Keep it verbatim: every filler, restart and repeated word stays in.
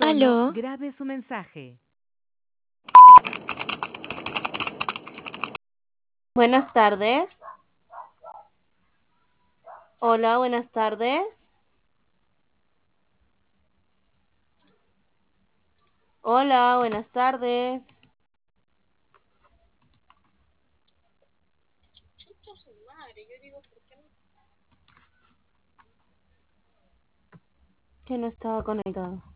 tono, Aló, grabe su mensaje. Buenas tardes. Hola, buenas tardes. Hola, buenas tardes. Que no estaba conectado.